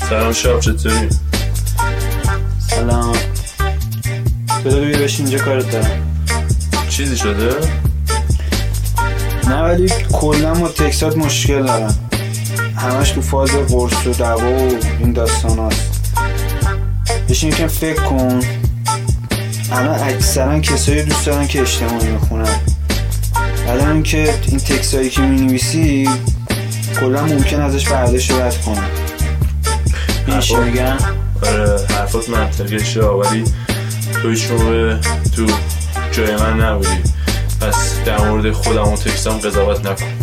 سلام شاب، چطوری؟ سلام. تو بیا بشین اینجا کارت دارم. چیزی شده؟ نه ولی کلا با تکسات مشکل دارم، همش تو فاز قرص و دوا و این داستان هست. بشین یکم فکر کن. الان اکثرا کسایی دوست دارن که اجتماعی میخونن، بعد اینکه این تکسایی که مینویسی کلا ممکن ازش برداشت رد کنن. این چی میگن؟ آره حرفات منطقیه شا، ولی تو هیچ موقع تو جای من نبودی، پس در مورد خودم و تکستم قضاوت نکن.